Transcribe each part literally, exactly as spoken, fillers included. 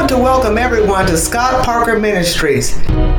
want to welcome everyone to Scott Parker Ministries.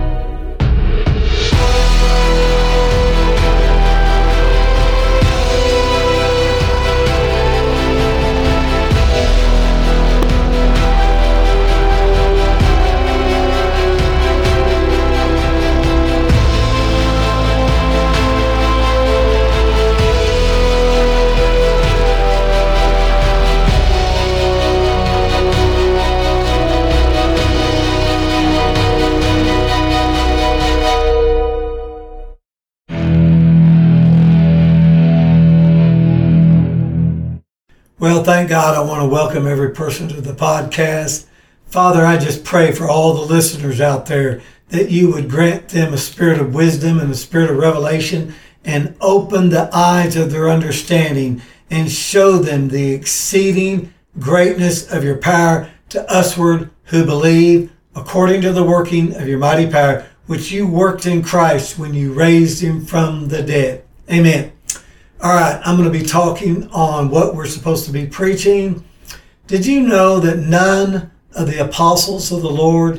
Well, thank God. I want to welcome every person to the podcast. Father, I just pray for all the listeners out there that you would grant them a spirit of wisdom and a spirit of revelation and open the eyes of their understanding and show them the exceeding greatness of your power to usward who believe according to the working of your mighty power, which you worked in Christ when you raised him from the dead. Amen. All right, I'm going to be talking on what we're supposed to be preaching. Did you know that none of the apostles of the Lord,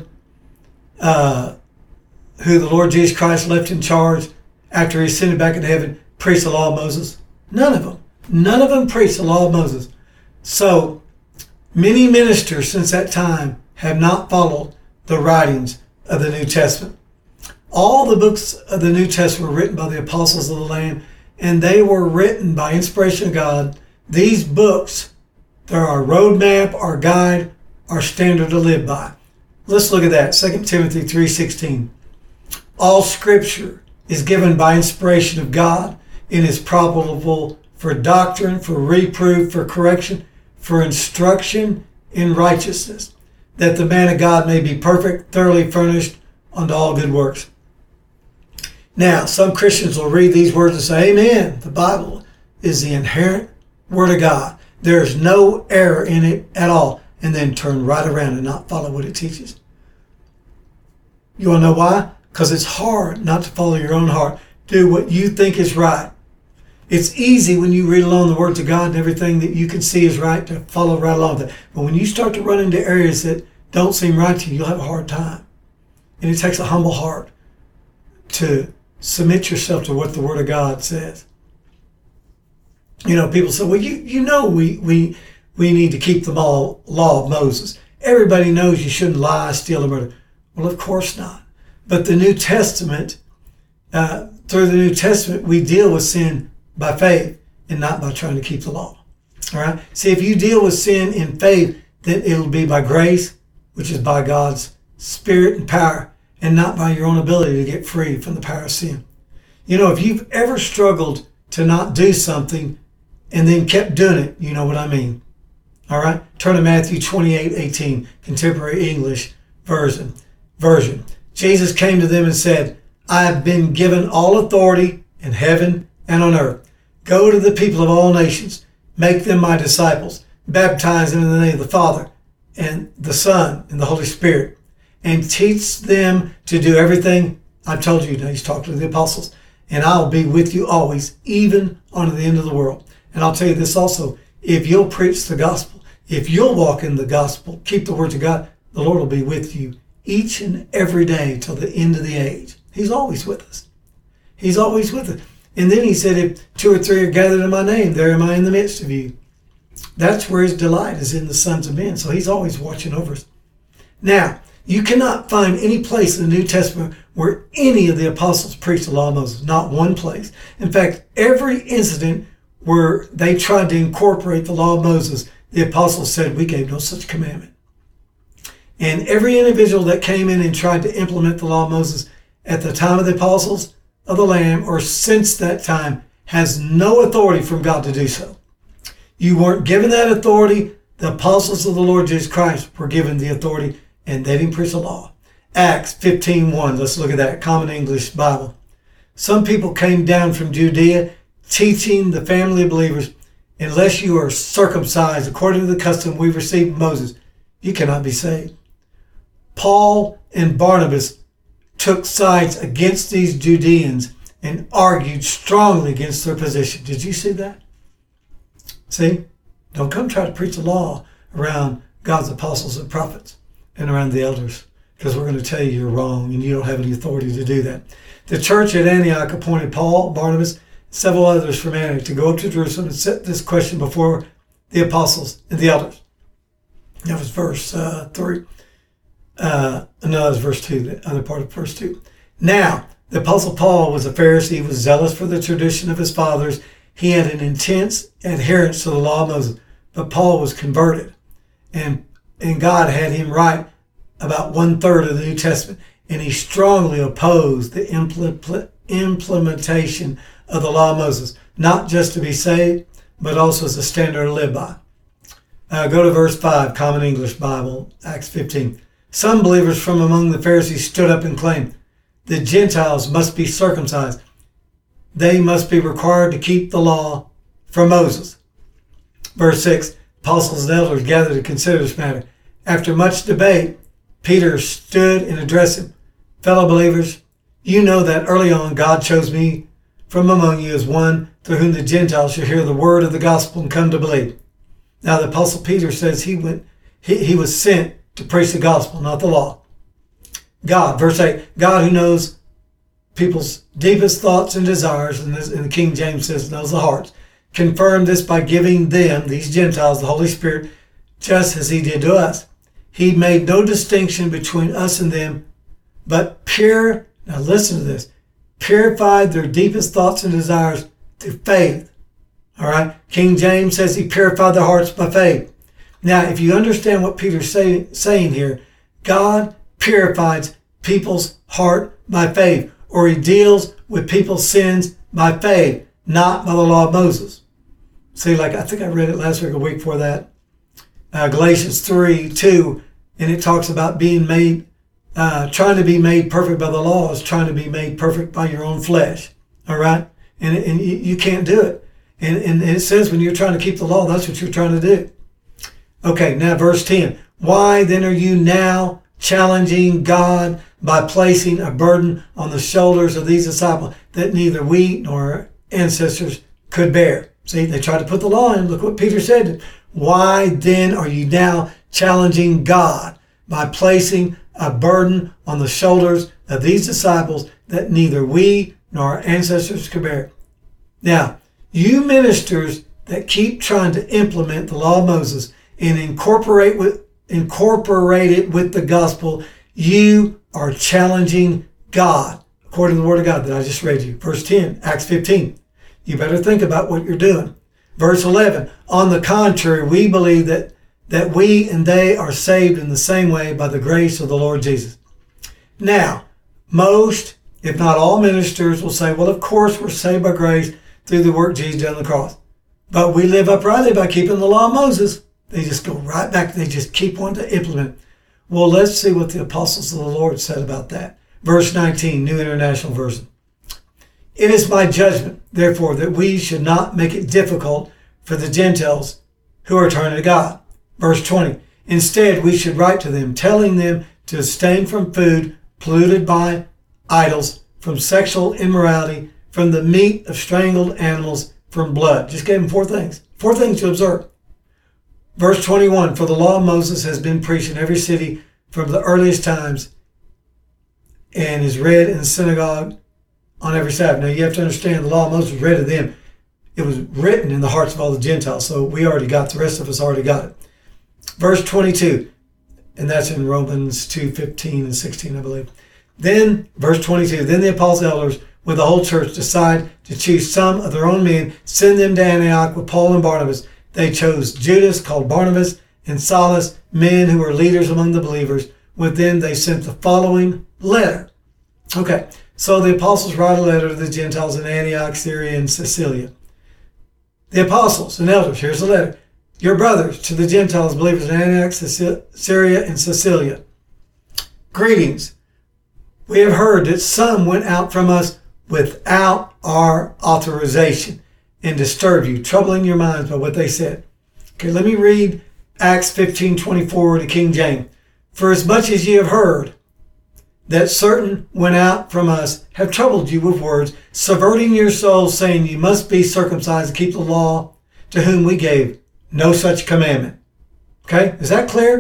uh, who the Lord Jesus Christ left in charge after he ascended back into heaven, preached the law of Moses? None of them. None of them preached the law of Moses. So many ministers since that time have not followed the writings of the New Testament. All the books of the New Testament were written by the apostles of the Lamb, and they were written by inspiration of God. These books, they're our roadmap, our guide, our standard to live by. Let's look at that. Second Timothy three sixteen. All scripture is given by inspiration of God and is profitable for doctrine, for reproof, for correction, for instruction in righteousness, that the man of God may be perfect, thoroughly furnished unto all good works. Now, some Christians will read these words and say, amen, the Bible is the inherent Word of God. There is no error in it at all, and then turn right around and not follow what it teaches. You want to know why? Because it's hard not to follow your own heart. Do what you think is right. It's easy when you read along the words of God and everything that you can see is right to follow right along with it. But when you start to run into areas that don't seem right to you, you'll have a hard time. And it takes a humble heart to submit yourself to what the Word of God says. You know, people say, well, you you know we we we need to keep the law, law of Moses. Everybody knows you shouldn't lie, steal, or murder. Well, of course not. But the New Testament, uh, through the New Testament, we deal with sin by faith and not by trying to keep the law. All right? See, if you deal with sin in faith, then it'll be by grace, which is by God's Spirit and power, and not by your own ability to get free from the power of sin. You know, if you've ever struggled to not do something and then kept doing it, you know what I mean. All right? Turn to Matthew twenty-eight eighteen, Contemporary English version. version. Jesus came to them and said, I have been given all authority in heaven and on earth. Go to the people of all nations, make them my disciples, baptize them in the name of the Father and the Son and the Holy Spirit, and teach them to do everything I've told you. Now he's talking to the apostles. And I'll be with you always, even unto the end of the world. And I'll tell you this also, if you'll preach the gospel, if you'll walk in the gospel, keep the words of God, the Lord will be with you each and every day till the end of the age. He's always with us. He's always with us. And then he said, if two or three are gathered in my name, there am I in the midst of you. That's where his delight is, in the sons of men. So he's always watching over us. Now, you cannot find any place in the New Testament where any of the apostles preached the law of Moses. Not one place. In fact, every incident where they tried to incorporate the law of Moses, the apostles said, we gave no such commandment. And every individual that came in and tried to implement the law of Moses at the time of the apostles of the Lamb or since that time has no authority from God to do so. You weren't given that authority. The apostles of the Lord Jesus Christ were given the authority, and they didn't preach the law. Acts fifteen one, let's look at that, Common English Bible. Some people came down from Judea teaching the family of believers, unless you are circumcised according to the custom we received from Moses, you cannot be saved. Paul and Barnabas took sides against these Judeans and argued strongly against their position. Did you see that? See? Don't come try to preach the law around God's apostles and prophets and around the elders, because we're going to tell you you're wrong and you don't have any authority to do that. The church at Antioch appointed Paul, Barnabas, and several others from Antioch to go up to Jerusalem and set this question before the apostles and the elders. That was verse uh, three. Uh, no, that was verse two, the other part of verse two. Now, the apostle Paul was a Pharisee, was zealous for the tradition of his fathers. He had an intense adherence to the law of Moses, but Paul was converted, and and God had him write about one third of the New Testament, and he strongly opposed the impl- implementation of the law of Moses, not just to be saved, but also as a standard to live by. Uh, go to verse five, Common English Bible, Acts fifteen. Some believers from among the Pharisees stood up and claimed, the Gentiles must be circumcised. They must be required to keep the law from Moses. Verse six, apostles and elders gathered to consider this matter. After much debate, Peter stood and addressed him. Fellow believers, you know that early on God chose me from among you as one through whom the Gentiles should hear the word of the gospel and come to believe. Now the apostle Peter says he went, he, he was sent to preach the gospel, not the law. God, verse eight, God who knows people's deepest thoughts and desires, and, this, and the King James says knows the hearts, confirmed this by giving them, these Gentiles, the Holy Spirit, just as he did to us. He made no distinction between us and them, but pure, now listen to this, purified their deepest thoughts and desires through faith. All right? King James says he purified their hearts by faith. Now, if you understand what Peter's say, saying here, God purifies people's heart by faith, or he deals with people's sins by faith, not by the law of Moses. See, like I think I read it last week, a week before that, uh, Galatians three, two, and it talks about being made, uh, trying to be made perfect by the law is trying to be made perfect by your own flesh. All right? And, and you, you can't do it. And, and it says when you're trying to keep the law, that's what you're trying to do. Okay, now verse ten. Why then are you now challenging God by placing a burden on the shoulders of these disciples that neither we nor our ancestors could bear? See, they tried to put the law in. Look what Peter said. Why then are you now challenging God by placing a burden on the shoulders of these disciples that neither we nor our ancestors could bear? Now, you ministers that keep trying to implement the law of Moses and incorporate with incorporate it with the gospel, you are challenging God, according to the word of God that I just read you. Verse ten, Acts fifteen. You better think about what you're doing. Verse eleven, on the contrary, we believe that, that we and they are saved in the same way by the grace of the Lord Jesus. Now, most, if not all ministers will say, well, of course we're saved by grace through the work Jesus did on the cross. But we live uprightly by keeping the law of Moses. They just go right back. They just keep wanting to implement. Well, let's see what the apostles of the Lord said about that. Verse nineteen, New International Version. It is my judgment, therefore, that we should not make it difficult for the Gentiles who are turning to God. Verse twenty. Instead, we should write to them, telling them to abstain from food polluted by idols, from sexual immorality, from the meat of strangled animals, from blood. Just gave them four things. Four things to observe. Verse twenty-one, for the law of Moses has been preached in every city from the earliest times and is read in the synagogue on every Sabbath. Now you have to understand the law of Moses was read to them. It was written in the hearts of all the Gentiles. So we already got, the rest of us already got it. Verse twenty-two, and that's in Romans two, fifteen and sixteen, I believe. Then, verse twenty-two, then the apostles elders with the whole church decide to choose some of their own men, send them to Antioch with Paul and Barnabas. They chose Judas, called Barnabas, and Silas, men who were leaders among the believers. With them they sent the following letter. Okay, so the apostles write a letter to the Gentiles in Antioch, Syria, and Cilicia. The apostles and elders, here's the letter. Your brothers to the Gentiles, believers in Antioch, Syria, and Cilicia. Greetings. We have heard that some went out from us without our authorization and disturbed you, troubling your minds by what they said. Okay, let me read Acts fifteen twenty-four to King James. For as much as ye have heard that certain went out from us, have troubled you with words, subverting your souls, saying you must be circumcised to keep the law, to whom we gave no such commandment. Okay, is that clear?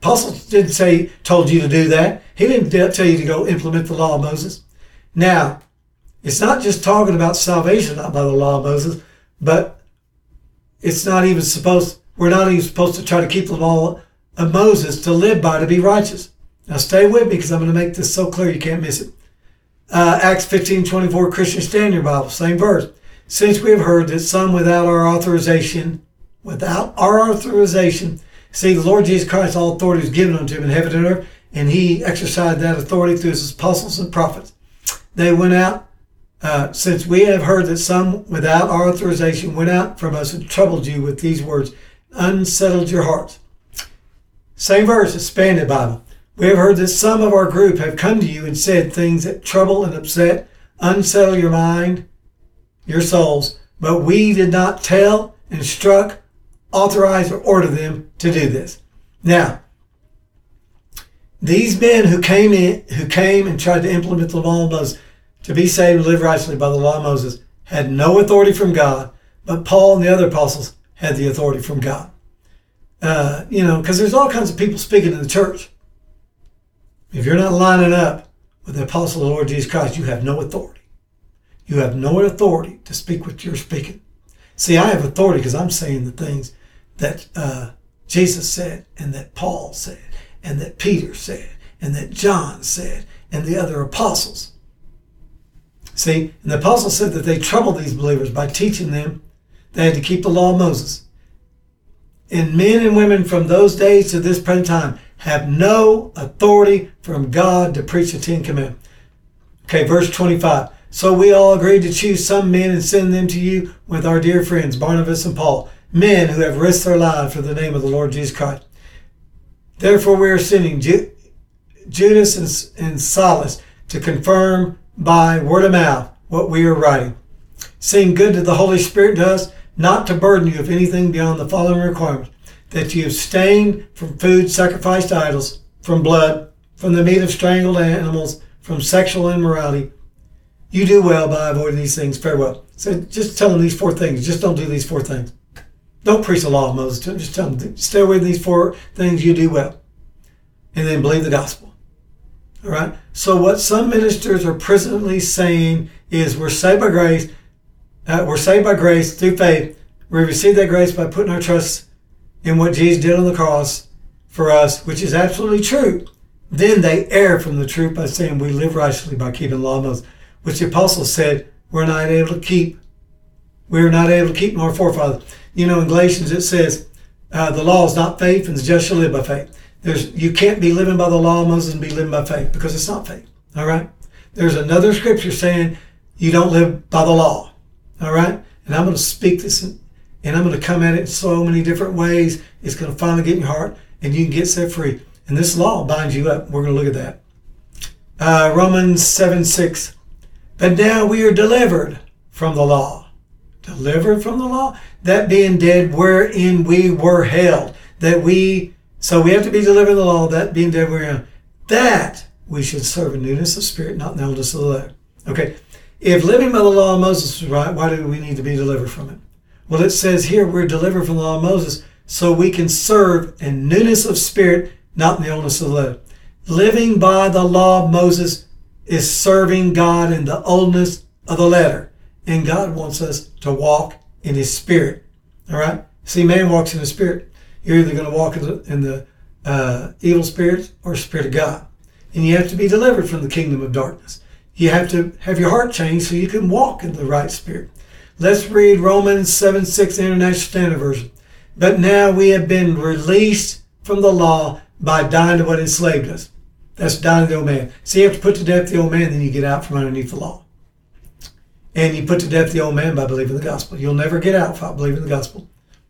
Apostle didn't say, told you to do that. He didn't tell you to go implement the law of Moses. Now, it's not just talking about salvation, not by the law of Moses, but it's not even supposed, we're not even supposed to try to keep the law of Moses to live by, to be righteous. Now stay with me because I'm going to make this so clear you can't miss it. Uh, Acts fifteen twenty-four, Christian Standard Bible, same verse. Since we have heard that some without our authorization, without our authorization, see, the Lord Jesus Christ, all authority was given unto him in heaven and earth, and he exercised that authority through his apostles and prophets. They went out, uh, since we have heard that some without our authorization went out from us and troubled you with these words, unsettled your hearts. Same verse, expanded Bible. We have heard that some of our group have come to you and said things that trouble and upset, unsettle your mind, your souls, but we did not tell, instruct, authorize, or order them to do this. Now, these men who came in, who came and tried to implement the law of Moses to be saved and live righteously by the law of Moses had no authority from God, but Paul and the other apostles had the authority from God. Uh, you know, because there's all kinds of people speaking in the church. If you're not lining up with the apostle of the Lord Jesus Christ, you have no authority. You have no authority to speak what you're speaking. See, I have authority because I'm saying the things that uh, Jesus said, and that Paul said, and that Peter said, and that John said, and the other apostles. See, and the apostles said that they troubled these believers by teaching them they had to keep the law of Moses. And men and women from those days to this present time have no authority from God to preach the Ten Commandments. Okay, verse twenty-five. So we all agreed to choose some men and send them to you with our dear friends, Barnabas and Paul, men who have risked their lives for the name of the Lord Jesus Christ. Therefore we are sending Ju- Judas and, and Silas to confirm by word of mouth what we are writing. Seeing good that the Holy Spirit does, not to burden you with anything beyond the following requirements, that you abstain from food sacrificed to idols, from blood, from the meat of strangled animals, from sexual immorality. You do well by avoiding these things. Farewell. So just tell them these four things. Just don't do these four things. Don't preach the law of Moses to them. Just tell them, stay away from these four things. You do well. And then believe the gospel. All right? So what some ministers are presently saying is we're saved by grace. Uh, we're saved by grace through faith. We receive that grace by putting our trust in what Jesus did on the cross for us, which is absolutely true. Then they err from the truth by saying we live righteously by keeping the law of Moses, which the apostles said we're not able to keep. We're not able to keep nor forefathers. You know, in Galatians it says uh, the law is not faith, and the just shall live by faith. There's you can't be living by the law of Moses and be living by faith because it's not faith. All right. There's another scripture saying you don't live by the law. All right. And I'm going to speak this, in, and I'm going to come at it in so many different ways. It's going to finally get in your heart, and you can get set free. And this law binds you up. We're going to look at that. Uh, Romans seven six. But now we are delivered from the law. Delivered from the law? That being dead wherein we were held. That we, so we have to be delivered from the law, that being dead wherein. That we should serve in newness of spirit, not in the oldness of the letter. Okay, if living by the law of Moses is right, why do we need to be delivered from it? Well, it says here we're delivered from the law of Moses so we can serve in newness of spirit, not in the oldness of the letter. Living by the law of Moses is serving God in the oldness of the letter. And God wants us to walk in his spirit. All right? See, man walks in the spirit. You're either going to walk in the, in the uh, evil spirits or spirit of God. And you have to be delivered from the kingdom of darkness. You have to have your heart changed so you can walk in the right spirit. Let's read Romans seven six, International Standard Version. But now we have been released from the law by dying to what enslaved us. That's dying to the old man. So you have to put to death the old man, then you get out from underneath the law. And you put to death the old man by believing the gospel. You'll never get out without believing the gospel.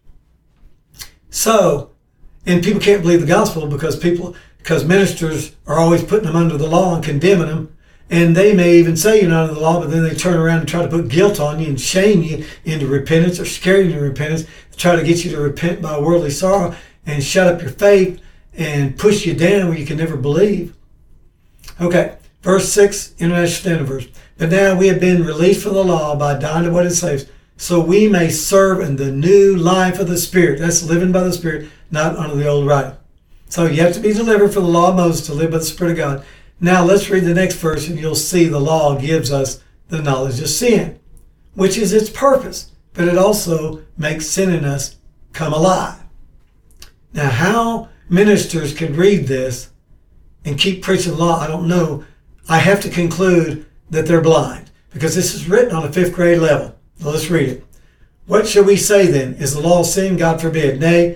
So, and people can't believe the gospel because people, because ministers are always putting them under the law and condemning them. And they may even say you're not under the law, but then they turn around and try to put guilt on you and shame you into repentance or scare you into repentance, try to get you to repent by worldly sorrow and shut up your faith and push you down where you can never believe. Okay, verse six, International Standard Version. But now we have been released from the law by dying to what enslaves, so we may serve in the new life of the Spirit. That's living by the Spirit, not under the old writing. So you have to be delivered from the law of Moses to live by the Spirit of God. Now let's read the next verse and you'll see the law gives us the knowledge of sin, which is its purpose, but it also makes sin in us come alive. Now how ministers can read this and keep preaching law, I don't know. I have to conclude that they're blind because this is written on a fifth grade level. Now let's read it. What shall we say then? Is the law sin? God forbid. Nay,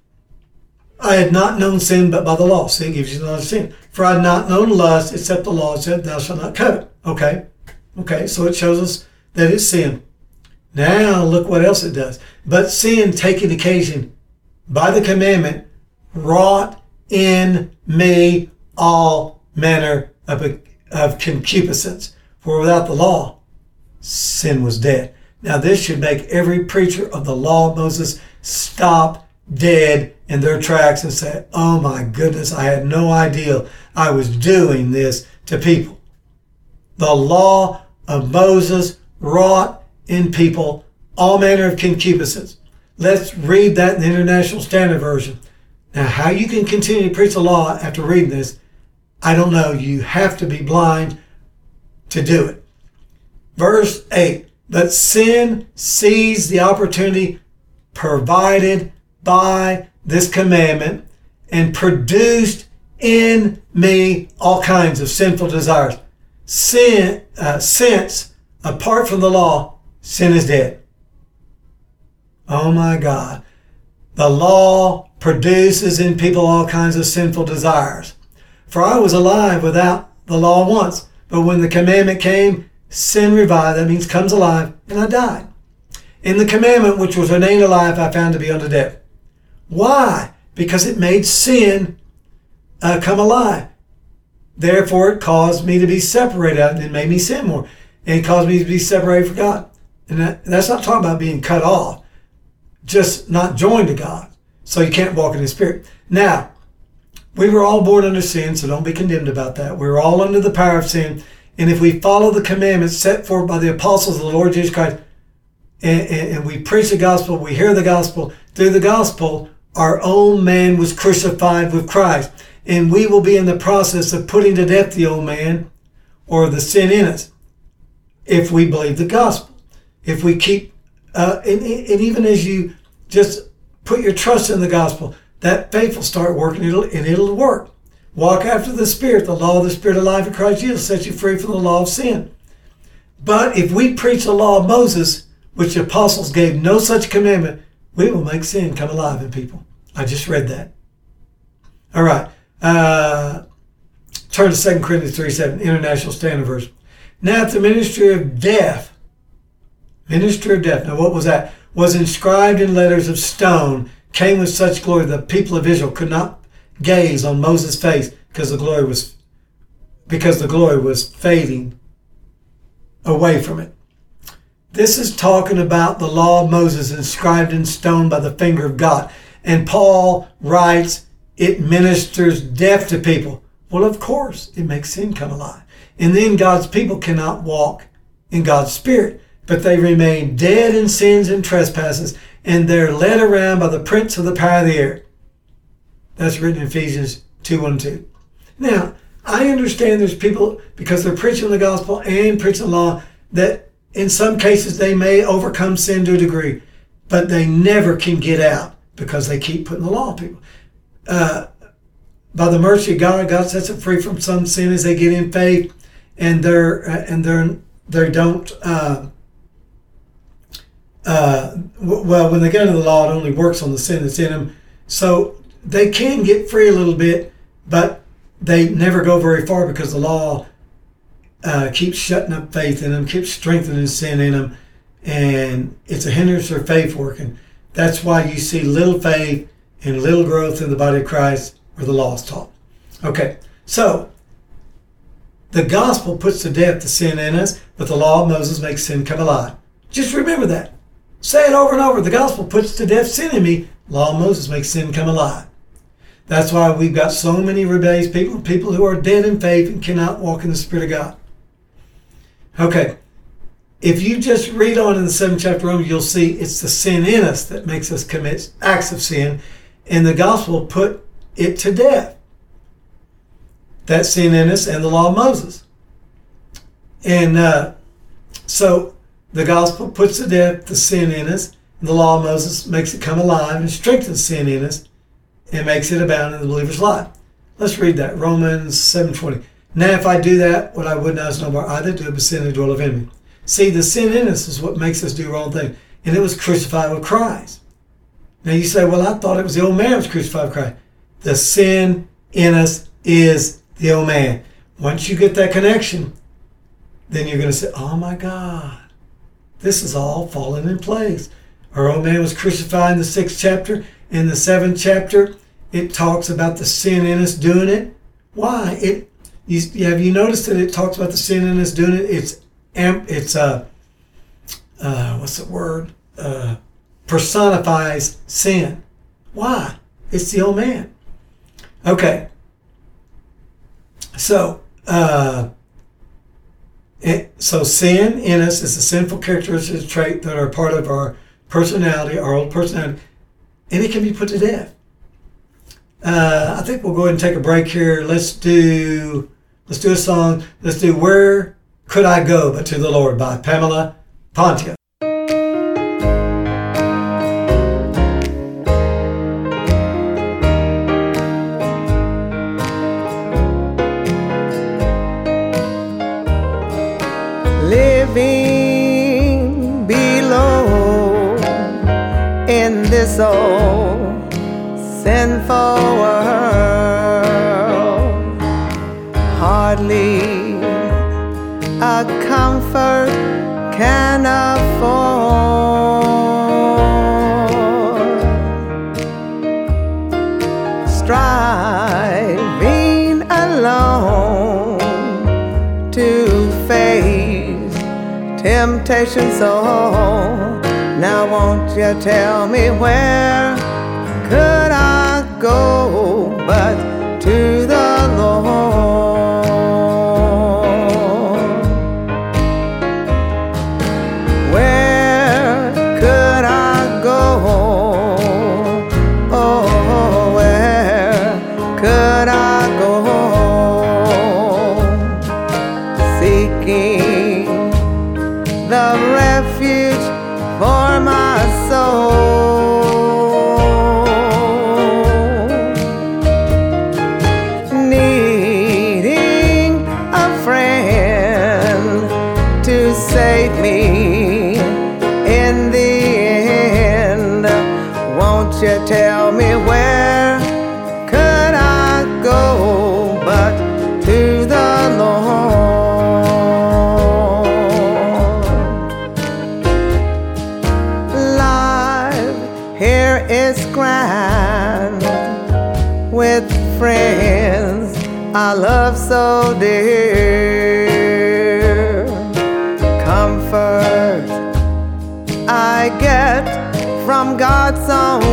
I had not known sin but by the law. Sin gives you the knowledge of sin. For I had not known lust except the law said, thou shalt not covet. Okay. Okay. So it shows us that it's sin. Now look what else it does. But sin, taking occasion by the commandment, wrought in me all manner of, of concupiscence. For without the law, sin was dead. Now this should make every preacher of the law of Moses stop dead in their tracks and say, oh my goodness, I had no idea I was doing this to people. The law of Moses wrought in people all manner of concupiscence. Let's read that in the International Standard Version. Now how you can continue to preach the law after reading this, I don't know. You have to be blind to do it. Verse eight. But sin seized the opportunity provided by this commandment and produced in me all kinds of sinful desires. Sin, uh, since apart from the law, sin is dead. Oh my God. The law produces in people all kinds of sinful desires. For I was alive without the law once, but when the commandment came, sin revived, that means comes alive, and I died. In the commandment which was ordained a life, I found to be unto death. Why? Because it made sin uh, come alive. Therefore, it caused me to be separated out, and it made me sin more. And it caused me to be separated from God. And that, that's not talking about being cut off, just not joined to God. So you can't walk in the Spirit. Now, we were all born under sin, so don't be condemned about that. We're all under the power of sin. And if we follow the commandments set forth by the apostles of the Lord Jesus Christ, and, and, and we preach the gospel, we hear the gospel, through the gospel, our old man was crucified with Christ. And we will be in the process of putting to death the old man or the sin in us if we believe the gospel. If we keep, uh, and, and even as you just put your trust in the gospel, that faith will start working it'll, and it'll work. Walk after the Spirit. The law of the Spirit of life in Christ Jesus sets you free from the law of sin. But if we preach the law of Moses, which the apostles gave no such commandment, we will make sin come alive in people. I just read that. All right. Uh, turn to Second Corinthians three seven, International Standard Version. Now if the ministry of death, ministry of death, now what was that? Was inscribed in letters of stone, came with such glory that the people of Israel could not gaze on Moses' face because the glory was because the glory was fading away from it. This is talking about the law of Moses inscribed in stone by the finger of God. And Paul writes, it ministers death to people. Well, of course, it makes sin come alive. And then God's people cannot walk in God's Spirit, but they remain dead in sins and trespasses, and they're led around by the prince of the power of the air. That's written in Ephesians two one two. Now, I understand there's people, because they're preaching the gospel and preaching the law, that in some cases they may overcome sin to a degree, but they never can get out because they keep putting the law on people. Uh, by the mercy of God, God sets them free from some sin as they get in faith, and they're uh, and they're they don't. Uh, uh, w- well, when they get into the law, it only works on the sin that's in them. So they can get free a little bit, but they never go very far because the law uh, keeps shutting up faith in them, keeps strengthening sin in them, and it's a hindrance to their faith working. That's why you see little faith and little growth in the body of Christ where the law is taught. Okay, so the gospel puts to death the sin in us, but the law of Moses makes sin come alive. Just remember that. Say it over and over. The gospel puts to death sin in me. Law of Moses makes sin come alive. That's why we've got so many rebellious people, people who are dead in faith and cannot walk in the Spirit of God. Okay, if you just read on in the seventh chapter of Romans, you'll see it's the sin in us that makes us commit acts of sin. And the gospel put it to death. That sin in us and the law of Moses. And uh, so the gospel puts to death the sin in us, and the law of Moses makes it come alive and strengthens sin in us and makes it abound in the believer's life. Let's read that. Romans seven twenty. Now if I do that, what I would not is no more I that do it, but sin that dwelleth in me. See, the sin in us is what makes us do wrong things. And it was crucified with Christ. Now you say, well, I thought it was the old man was crucified with Christ. The sin in us is the old man. Once you get that connection, then you're going to say, oh my God, this is all falling in place. Our old man was crucified in the sixth chapter. In the seventh chapter, it talks about the sin in us doing it. Why? It you, have you noticed that it talks about the sin in us doing it? It's it's uh, uh what's the word? Uh, personifies sin. Why? It's the old man. Okay. So uh, it, so sin in us is a sinful characteristic trait that are part of our personality, our old personality, and it can be put to death. Uh, I think we'll go ahead and take a break here. Let's do let's do a song. Let's do "Where Could I Go But to the Lord" by Pamela Pontius. Living below in this old sinful world, hardly a comfort can afford, striving alone to face temptation. So now won't you tell me, where could I go but to the Lord? Where could I go? Oh, where could I go? Seeking the refuge for my soul, needing a friend to save me in the end. Won't you tell me, where could I go but to the Lord? Here is grand with friends I love so dear. Comfort I get from God's own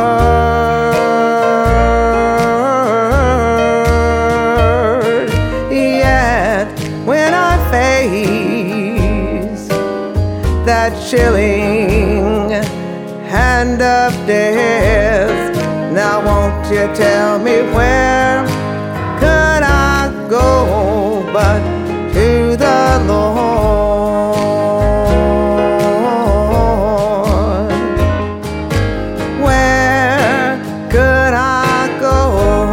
word. Yet when I face that chilling hand of death, now won't you tell me, where could I go but to the Lord? Where could I go?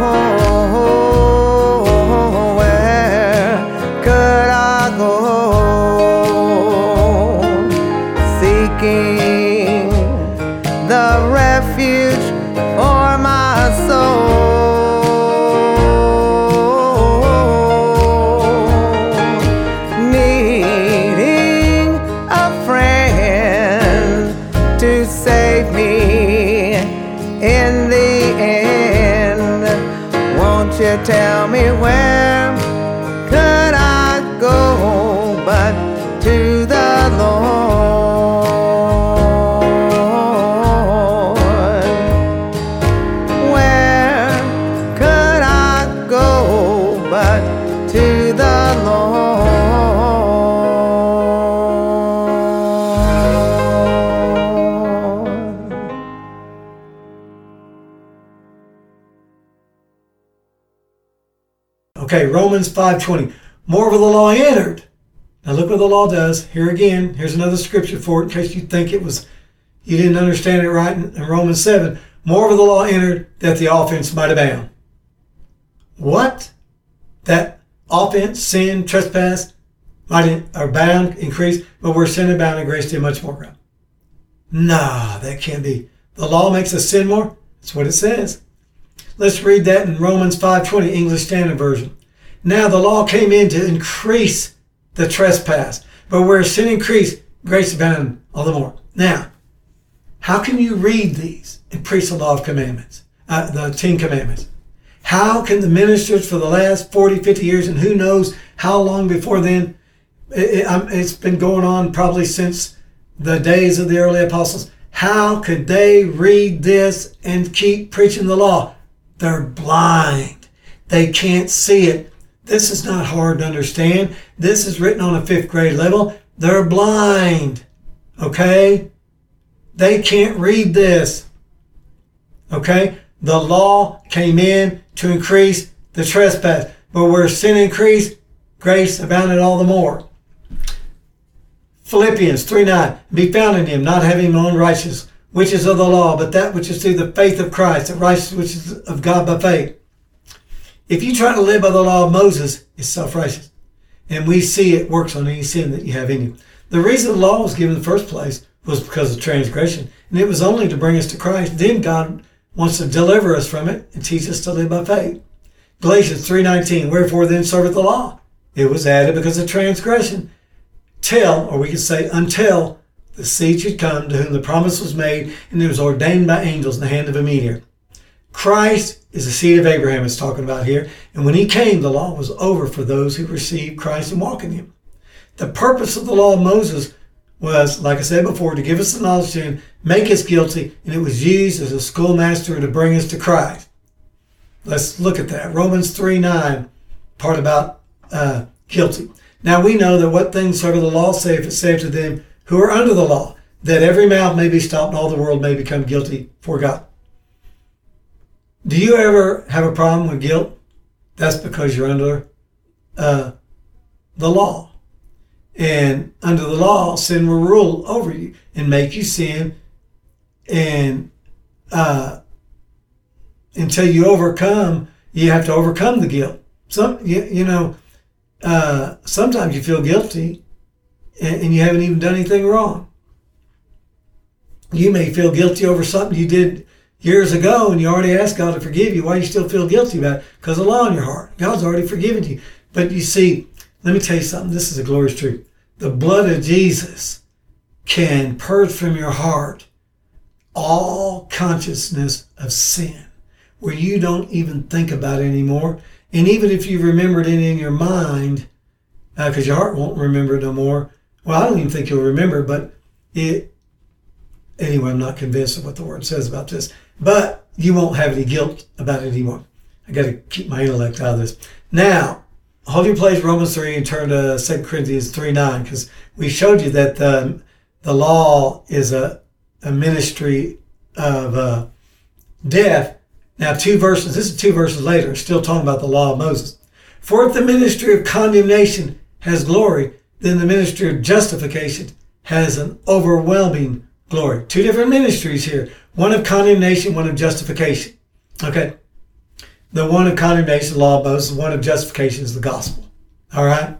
Where could I go? Seeking the refuge for my soul, needing a friend to save me in the end. Won't you tell me, where could I go but to the Lord? To the Lord. Okay, Romans five twenty. Moreover, the law entered. Now look what the law does. Here again, here's another scripture for it in case you think it was, you didn't understand it right in, in Romans seven. Moreover, the law entered that the offense might abound. What? That offense, sin, trespass might abound, increase, but where sin abounded, grace did much more ground. Nah, that can't be. The law makes us sin more? That's what it says. Let's read that in Romans five twenty, English Standard Version. Now the law came in to increase the trespass, but where sin increased, grace abounded all the more. Now, how can you read these and preach the law of commandments, uh, the Ten Commandments? How can the ministers for the last forty, fifty years, and who knows how long before then, it, it, it's been going on probably since the days of the early apostles, how could they read this and keep preaching the law? They're blind. They can't see it. This is not hard to understand. This is written on a fifth grade level. They're blind. Okay? They can't read this. Okay? The law came in to increase the trespass. But where sin increased, grace abounded all the more. Philippians three nine. Be found in him, not having my own righteousness, which is of the law, but that which is through the faith of Christ, the righteousness which is of God by faith. If you try to live by the law of Moses, it's self-righteous. And we see it works on any sin that you have in you. The reason the law was given in the first place was because of transgression. And it was only to bring us to Christ. Then God wants to deliver us from it and teach us to live by faith. Galatians three nineteen. Wherefore then serveth the law? It was added because of transgression. Till, or we could say until, the seed should come to whom the promise was made, and it was ordained by angels in the hand of a mediator. Christ is the seed of Abraham it's talking about here. And when he came, the law was over for those who received Christ and walk in him. The purpose of the law of Moses was, like I said before, to give us the knowledge of sin, make us guilty, and it was used as a schoolmaster to bring us to Christ. Let's look at that. Romans three nine, part about uh, guilty. Now we know that what things soever the law saith, it saith to them who are under the law, that every mouth may be stopped and all the world may become guilty for God. Do you ever have a problem with guilt? That's because you're under uh, the law. And under the law, sin will rule over you and make you sin. And uh, until you overcome, you have to overcome the guilt. Some, you, you know, uh, sometimes you feel guilty and, and you haven't even done anything wrong. You may feel guilty over something you did years ago and you already asked God to forgive you. Why do you still feel guilty about it? Because of the law in your heart. God's already forgiven you. But you see, let me tell you something. This is a glorious truth. The blood of Jesus can purge from your heart all consciousness of sin, where you don't even think about it anymore. And even if you remembered it in your mind, because uh, your heart won't remember it no more. Well, I don't even think you'll remember, but it, anyway, I'm not convinced of what the word says about this, but you won't have any guilt about it anymore. I got to keep my intellect out of this. Now, hold your place, Romans three, and turn to Second Corinthians three nine, because we showed you that the, the law is a, a ministry of uh, death. Now, two verses, this is two verses later, still talking about the law of Moses. For if the ministry of condemnation has glory, then the ministry of justification has an overwhelming glory. Two different ministries here. One of condemnation, one of justification. Okay? The one of condemnation, the law of Moses, one of justification is the gospel. All right?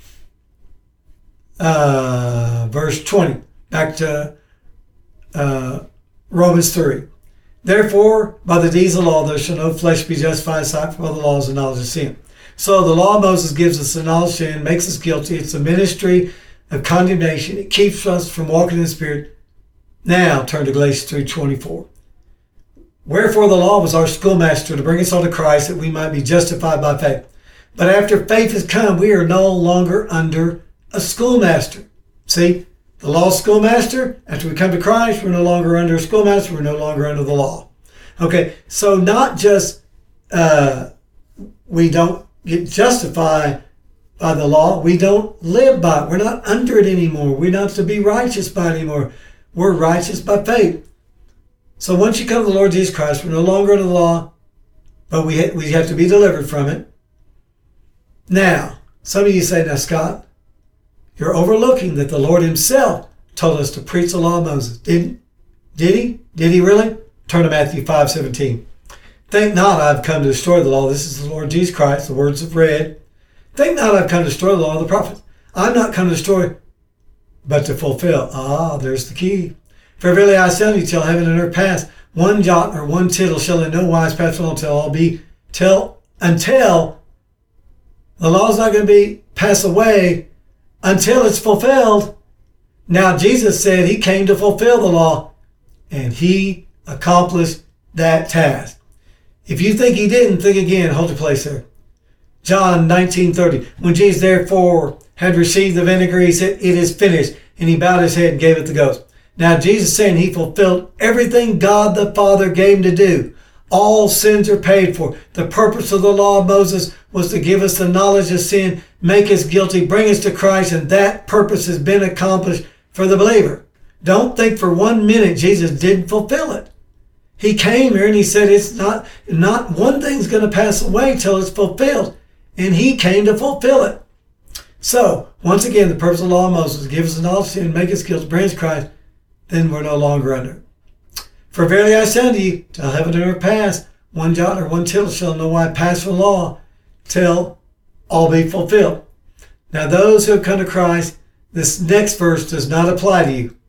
Uh, verse twenty, back to uh, Romans three. Therefore, by the deeds of the law, there shall no flesh be justified aside from the laws of knowledge of sin. So the law of Moses gives us the knowledge of sin, makes us guilty. It's a ministry of condemnation. It keeps us from walking in the Spirit. Now, turn to Galatians three twenty-four. Wherefore the law was our schoolmaster to bring us unto Christ, that we might be justified by faith. But after faith has come, we are no longer under a schoolmaster. See, the law schoolmaster, after we come to Christ, we're no longer under a schoolmaster, we're no longer under the law. Okay, so not just uh, we don't get justified by the law, we don't live by it. We're not under it anymore. We're not to be righteous by it anymore. We're righteous by faith. So once you come to the Lord Jesus Christ, we're no longer under the law, but we ha- we have to be delivered from it. Now, some of you say, now Scott, you're overlooking that the Lord himself told us to preach the law of Moses. Didn't? Did he? Did he really? Turn to Matthew five seventeen. Think not I've come to destroy the law. This is the Lord Jesus Christ, the words of read. Think not I've come to destroy the law of the prophets. I'm not come to destroy, but to fulfill. Ah, there's the key. For verily I say unto you, till heaven and earth pass, one jot or one tittle shall in no wise pass from until all be till until the law's not going to be passed away until it's fulfilled. Now Jesus said he came to fulfill the law, and he accomplished that task. If you think he didn't, think again. Hold your place there. John nineteen thirty. When Jesus therefore had received the vinegar, he said, it is finished. And he bowed his head and gave it to the ghost. Now Jesus saying he fulfilled everything God the Father gave him to do. All sins are paid for. The purpose of the law of Moses was to give us the knowledge of sin, make us guilty, bring us to Christ, and that purpose has been accomplished for the believer. Don't think for one minute Jesus didn't fulfill it. He came here and he said it's not, not one thing's going to pass away till it's fulfilled. And he came to fulfill it. So, once again, the purpose of the law of Moses is to give us the knowledge of sin, make us guilty, bring us to Christ, then we're no longer under it. For verily I say unto you, till heaven and earth pass, one jot or one tittle shall no wise pass from the law, till all be fulfilled. Now those who have come to Christ, this next verse does not apply to you.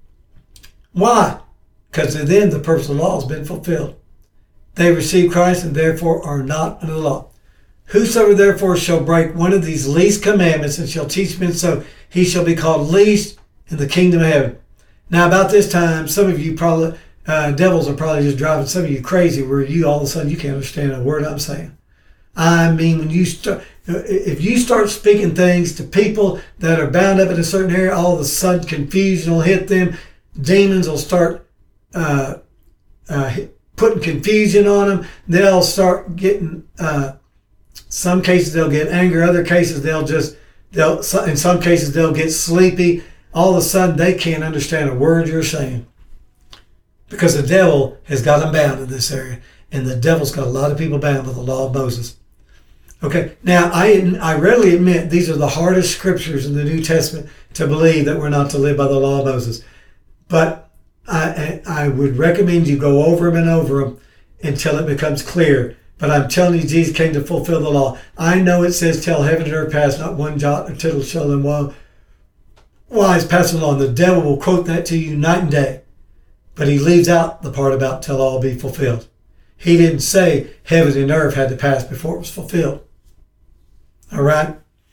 Why? Because to them the purpose of the law has been fulfilled. They receive Christ and therefore are not under the law. Whosoever therefore shall break one of these least commandments and shall teach men so, he shall be called least in the kingdom of heaven. Now about this time, some of you probably, uh, devils are probably just driving some of you crazy where you all of a sudden you can't understand a word I'm saying. I mean, when you start, if you start speaking things to people that are bound up in a certain area, all of a sudden confusion will hit them. Demons will start uh, uh, putting confusion on them. They'll start getting, uh, some cases they'll get anger. Other cases they'll just, they'll in some cases they'll get sleepy. All of a sudden they can't understand a word you're saying because the devil has got them bound in this area. And the devil's got a lot of people bound with the law of Moses. Okay, now I I readily admit these are the hardest scriptures in the New Testament to believe that we're not to live by the law of Moses. But I I would recommend you go over them and over them until it becomes clear. But I'm telling you, Jesus came to fulfill the law. I know it says, till heaven and earth pass, not one jot or tittle shall in one wise pass along. The devil will quote that to you night and day. But he leaves out the part about till all be fulfilled. He didn't say heaven and earth had to pass before it was fulfilled. All right?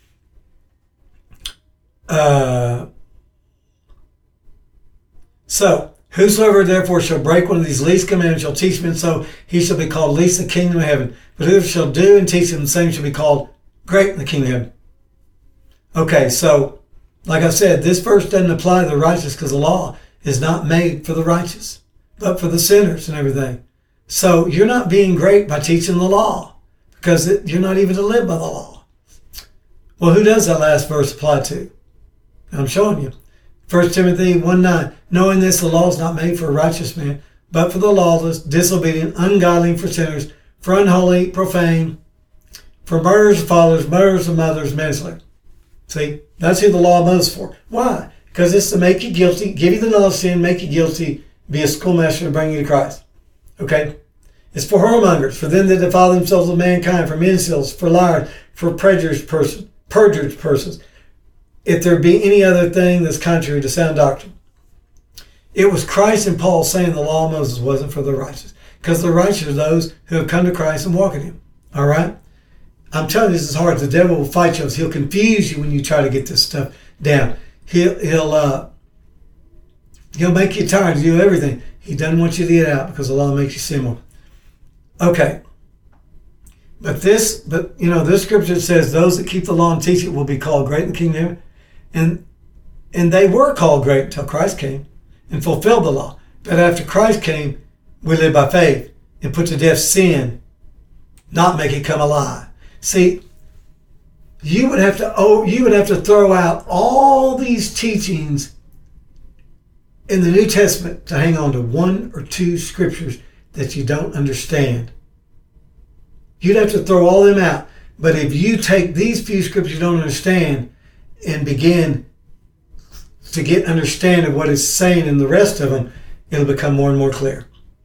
Uh, so, whosoever therefore shall break one of these least commandments shall teach men so, he shall be called least in the kingdom of heaven. But whoever shall do and teach them the same shall be called great in the kingdom of heaven. Okay, so, like I said, this verse doesn't apply to the righteous because the law is not made for the righteous, but for the sinners and everything. So you're not being great by teaching the law because it, you're not even to live by the law. Well, who does that last verse apply to? I'm showing you. First Timothy one nine. Knowing this, the law is not made for a righteous man, but for the lawless, disobedient, ungodly, for sinners, for unholy, profane, for murderers of fathers, murderers of mothers, manslaughter. See, that's who the law of Moses is for. Why? Because it's to make you guilty, give you the knowledge of sin, make you guilty, be a schoolmaster, and bring you to Christ. Okay? It's for whoremongers, for them that defile themselves with mankind, for imbeciles, for liars, for perjured person, perjured persons. If there be any other thing that's contrary to sound doctrine. It was Christ and Paul saying the law of Moses wasn't for the righteous. Because the righteous are those who have come to Christ and walk in him. All right? I'm telling you, this is hard. The devil will fight you. He'll confuse you when you try to get this stuff down. He'll he'll uh, he'll make you tired to do everything. He doesn't want you to get out because the law makes you sin more. Okay. But this, but you know, this scripture says those that keep the law and teach it will be called great in the kingdom of heaven. And and they were called great until Christ came and fulfilled the law. But after Christ came, we live by faith and put to death sin, not make it come alive. See, you would have to oh, you would have to throw out all these teachings in the New Testament to hang on to one or two scriptures that you don't understand. You'd have to throw all them out. But if you take these few scriptures you don't understand and begin to get understanding of what it's saying in the rest of them, it'll become more and more clear.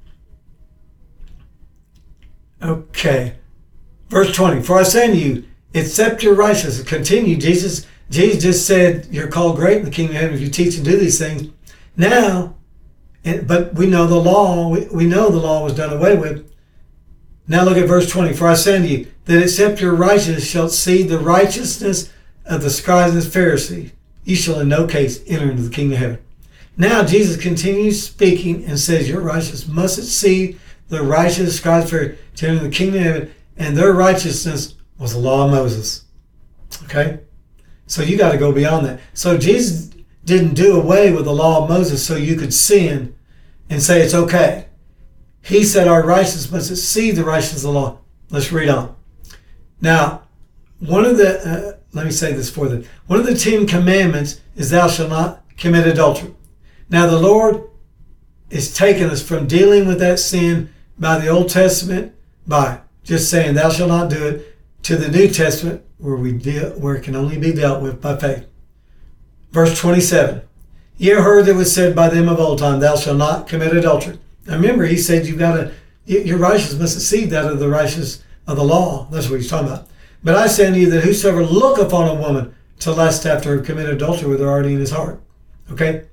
Okay. Verse twenty, for I say unto you, except your righteousness. Continue. Jesus, Jesus just said, you're called great in the kingdom of heaven if you teach and do these things. Now, but we know the law, we, we know the law was done away with. Now look at verse twenty. For I say unto you, that except your righteousness shall see the righteousness of the scribes and the Pharisees, you shall in no case enter into the kingdom of heaven. Now Jesus continues speaking and says, your righteousness must exceed the righteous scribes and Pharisees to enter the kingdom of heaven, and their righteousness was the law of Moses. Okay? So you got to go beyond that. So Jesus didn't do away with the law of Moses so you could sin and say it's okay. He said our righteousness must exceed the righteousness of the law. Let's read on. Now, one of the, uh, let me say this for them. One of the Ten Commandments is thou shalt not commit adultery. Now the Lord is taking us from dealing with that sin by the Old Testament, by just saying thou shalt not do it, to the New Testament where we deal, where it can only be dealt with by faith. Verse twenty-seven. Ye have heard that it was said by them of old time, thou shalt not commit adultery. Now remember, he said you've got to, your righteousness must exceed that of the righteousness of the law. That's what he's talking about. But I say unto you that whosoever looketh on a woman to lust after her committed adultery with her already in his heart. Okay?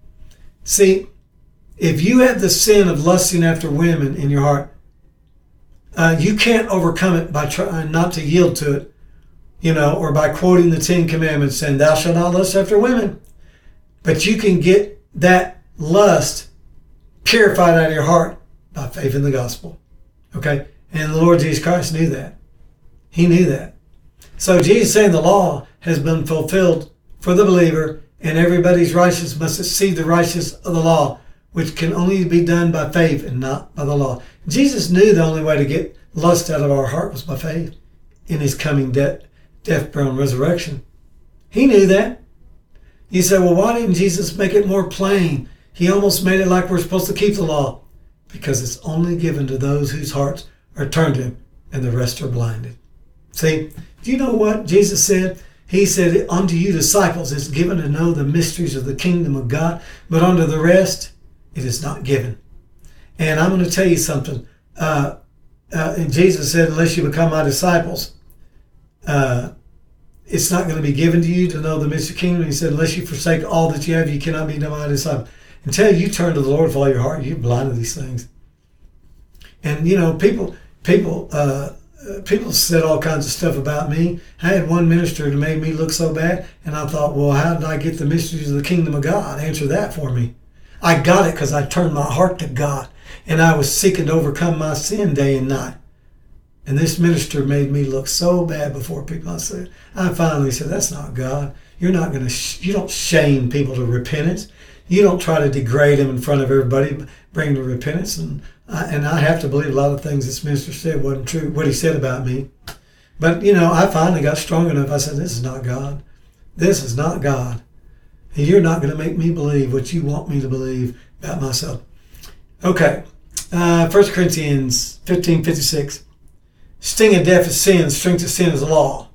See, if you have the sin of lusting after women in your heart, uh, you can't overcome it by trying not to yield to it, you know, or by quoting the Ten Commandments saying, thou shalt not lust after women. But you can get that lust purified out of your heart by faith in the gospel. Okay? And the Lord Jesus Christ knew that. He knew that. So Jesus saying the law has been fulfilled for the believer, and everybody's righteousness must exceed the righteousness of the law, which can only be done by faith and not by the law. Jesus knew the only way to get lust out of our heart was by faith in his coming death, death, burial, and resurrection. He knew that. You say, well, why didn't Jesus make it more plain? He almost made it like we're supposed to keep the law. Because it's only given to those whose hearts are turned to him, and the rest are blinded. See, do you know what Jesus said? He said, unto you disciples it's given to know the mysteries of the kingdom of God, but unto the rest it is not given. And I'm going to tell you something. Uh, uh, and Jesus said, unless you become my disciples, uh, it's not going to be given to you to know the mystery of the kingdom. He said, unless you forsake all that you have, you cannot be my disciple. Until you turn to the Lord with all your heart, you're blind to these things. And, you know, people people, uh, people said all kinds of stuff about me. I had one minister that made me look so bad, and I thought, well, how did I get the mysteries of the kingdom of God? Answer that for me. I got it because I turned my heart to God, and I was seeking to overcome my sin day and night. And this minister made me look so bad before people. I said, I finally said, that's not God. You're not going to, sh- you don't shame people to repentance. You don't try to degrade them in front of everybody, bring them to repentance. And I, and I have to believe a lot of things this minister said wasn't true, what he said about me. But, you know, I finally got strong enough. I said, this is not God. This is not God. And you're not going to make me believe what you want me to believe about myself. Okay. Uh, First Corinthians fifteen fifty-six. Sting of death is sin. Strength of sin is the law.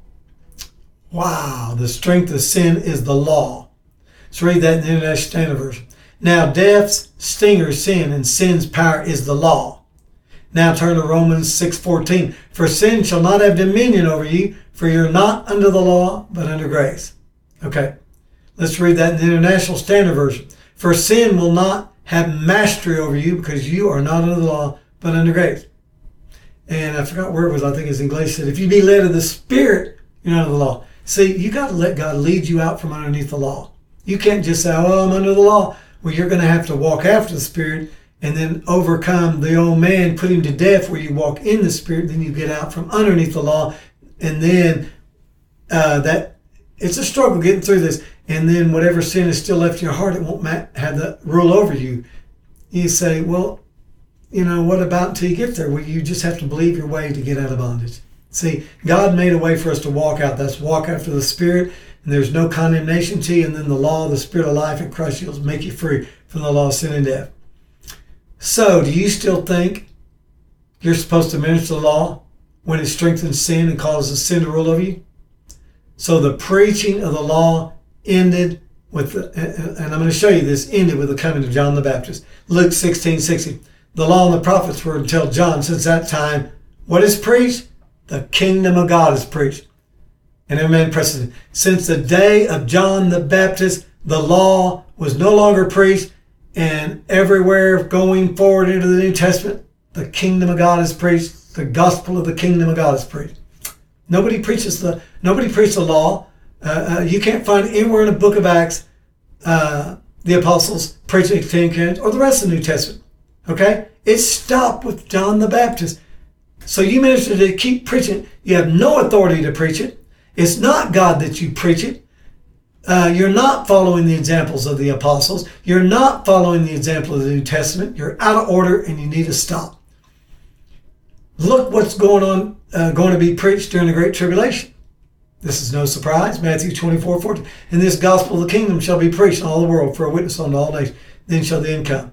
Wow. The strength of sin is the law. Let's read that in the International Standard Version. Now death's stinger is sin, and sin's power is the law. Now turn to Romans six fourteen. For sin shall not have dominion over you, for you're not under the law, but under grace. Okay. Let's read that in the International Standard Version. For sin will not have mastery over you, because you are not under the law, but under grace. And I forgot where it was. I think it's in Galatians. It said, if you be led of the Spirit, you're not under the law. See, you got to let God lead you out from underneath the law. You can't just say, oh, I'm under the law. Well, you're going to have to walk after the Spirit and then overcome the old man, put him to death where you walk in the Spirit. Then you get out from underneath the law. And then uh, that it's a struggle getting through this. And then whatever sin is still left in your heart, it won't have that rule over you. You say, well, you know, what about until you get there? Well, you just have to believe your way to get out of bondage. See, God made a way for us to walk out. That's walk after the Spirit. And there's no condemnation to you. And then the law of the Spirit of life in Christ will make you free from the law of sin and death. So, do you still think you're supposed to minister the law? when it strengthens sin and causes sin to rule over you. So the preaching of the law ended with, the, and I'm going to show you this, ended with the coming of John the Baptist. Luke sixteen sixty. The law and the prophets were until John. Since that time, what is preached? The kingdom of God is preached. And amen, precedent. Since the day of John the Baptist, the law was no longer preached, and everywhere going forward into the New Testament, the kingdom of God is preached. The gospel of the kingdom of God is preached. Nobody preaches the nobody preached the law. Uh, uh, you can't find anywhere in the book of Acts uh, the apostles preaching the Ten Commandments or the rest of the New Testament. Okay, it stopped with John the Baptist. So you minister to keep preaching. You have no authority to preach it. It's not God that you preach it. Uh, you're not following the examples of the apostles. You're not following the example of the New Testament. You're out of order and you need to stop. Look what's going on, uh, going to be preached during the Great Tribulation. This is no surprise. Matthew twenty-four fourteen. And this gospel of the kingdom shall be preached in all the world for a witness unto all nations. Then shall the end come.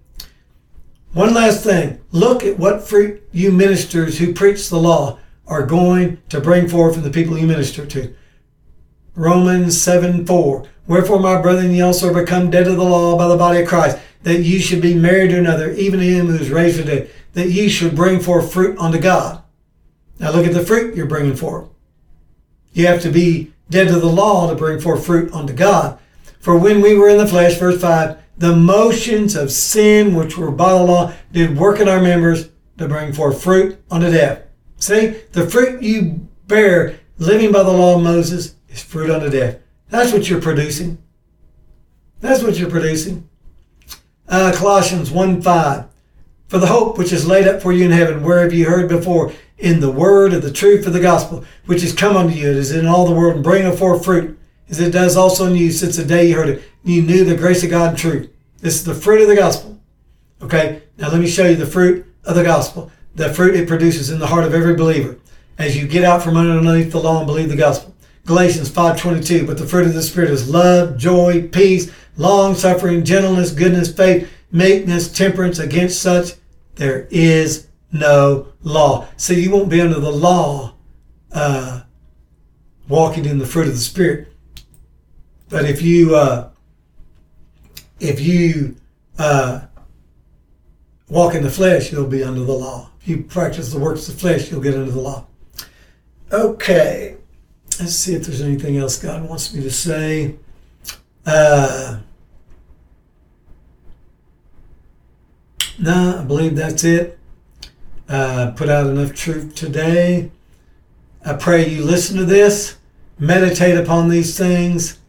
One last thing. Look at what fruit you ministers who preach the law are going to bring forth from the people you minister to. Romans seven four. Wherefore, my brethren, ye also are become dead to the law by the body of Christ, that ye should be married to another, even to him who is raised from the dead, that ye should bring forth fruit unto God. Now look at the fruit you're bringing forth. You have to be dead to the law to bring forth fruit unto God. For when we were in the flesh, verse five, the motions of sin which were by the law did work in our members to bring forth fruit unto death. See, the fruit you bear living by the law of Moses is fruit unto death. That's what you're producing. That's what you're producing. Uh, Colossians one five. For the hope which is laid up for you in heaven, whereof you heard before, in the word of the truth of the gospel, which is come unto you, it is in all the world, and bringeth forth fruit, as it does also in you since the day you heard it. You knew the grace of God and truth. This is the fruit of the gospel. Okay, now let me show you the fruit of the gospel. The fruit it produces in the heart of every believer as you get out from underneath the law and believe the gospel. Galatians five twenty-two. But the fruit of the Spirit is love, joy, peace, long-suffering, gentleness, goodness, faith, meekness, temperance. Against such there is no law. So you won't be under the law uh, walking in the fruit of the Spirit. But if you uh, if you uh, walk in the flesh, you'll be under the law. If you practice the works of the flesh, you'll get under the law. Okay, let's see if there's anything else God wants me to say. Uh, no, I believe that's it. Uh, put out enough truth today. I pray you listen to this, meditate upon these things.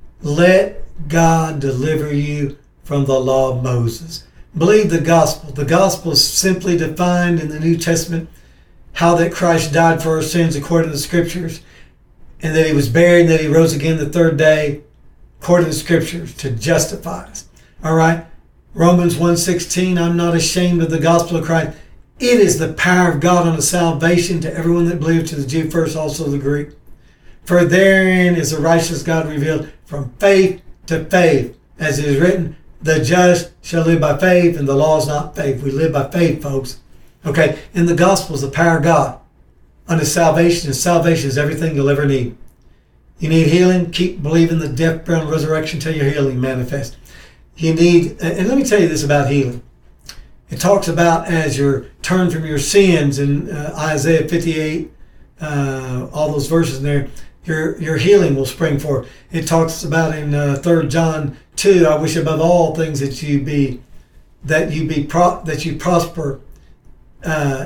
Let God deliver you from the law of Moses. Believe the gospel. The gospel is simply defined in the New Testament, how that Christ died for our sins according to the scriptures, and that he was buried and that he rose again the third day according to the scriptures to justify us. All right? Romans one sixteen, I'm not ashamed of the gospel of Christ. It is the power of God unto salvation to everyone that believes, to the Jew first, also the Greek. For therein is the righteous God revealed from faith to faith. As it is written, the just shall live by faith, and the law is not faith. We live by faith, folks. Okay, in the gospel is the power of God unto salvation, and salvation is everything you'll ever need. You need healing? Keep believing the death, burial, and resurrection till your healing manifests. You need, and let me tell you this about healing. It talks about as you're turned from your sins in uh, Isaiah fifty-eight, uh, all those verses in there, your your healing will spring forth. It talks about in uh, Third John two, I wish above all things that you be that you be pro- that you prosper, uh,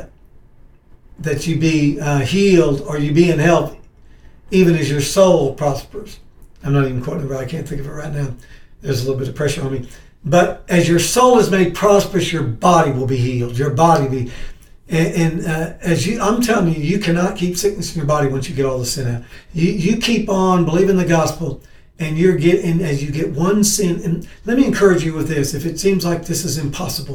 that you be uh, healed, or you be in health, even as your soul prospers. I'm not even quoting it right. I can't think of it right now. There's a little bit of pressure on me. But as your soul is made prosperous, your body will be healed. Your body will be, and, and uh, as you, I'm telling you, you cannot keep sickness in your body once you get all the sin out. You you keep on believing the gospel, and you're getting as you get one sin. And let me encourage you with this: if it seems like this is impossible,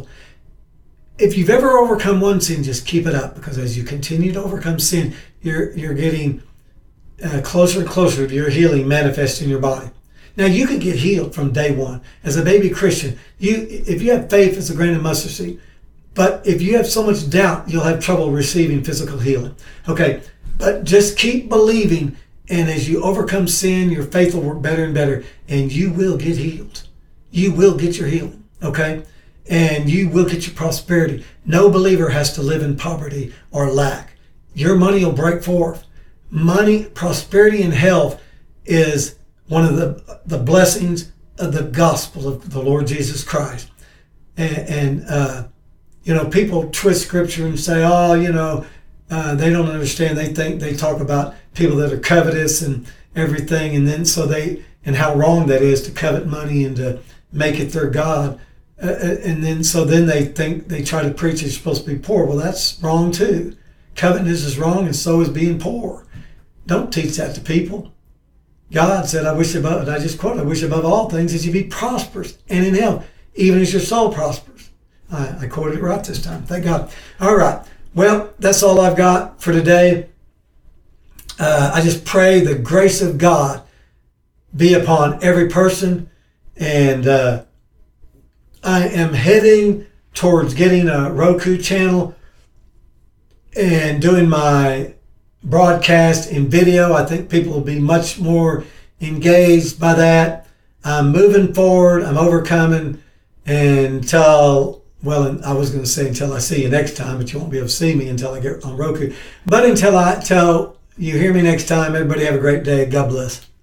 if you've ever overcome one sin, just keep it up, because as you continue to overcome sin, you're you're getting uh, closer and closer to your healing manifesting in your body. Now, you could get healed from day one. As a baby Christian, you if you have faith as a grain of mustard seed, But if you have so much doubt, you'll have trouble receiving physical healing. Okay, but just keep believing, and as you overcome sin, your faith will work better and better, and you will get healed. You will get your healing, okay? And you will get your prosperity. No believer has to live in poverty or lack. Your money will break forth. Money, prosperity, and health is one of the, the blessings of the gospel of the Lord Jesus Christ. And, and uh, you know, people twist scripture and say, oh, you know, uh, they don't understand. They think they talk about people that are covetous and everything. And then so they, and how wrong that is to covet money and to make it their God. Uh, and then, so then they think, they try to preach you're supposed to be poor. Well, that's wrong too. Covetousness is wrong, and so is being poor. Don't teach that to people. God said, I wish above, and I just quote, I wish above all things that you be prosperous and in health, even as your soul prospers. I, I quoted it right this time. Thank God. All right. Well, that's all I've got for today. Uh, I just pray the grace of God be upon every person. And uh, I am heading towards getting a Roku channel and doing my broadcast in video. I think people will be much more engaged by that. I'm moving forward. I'm overcoming until, well, I was going to say until I see you next time, but you won't be able to see me until I get on Roku. But until I, until you hear me next time, everybody have a great day. God bless.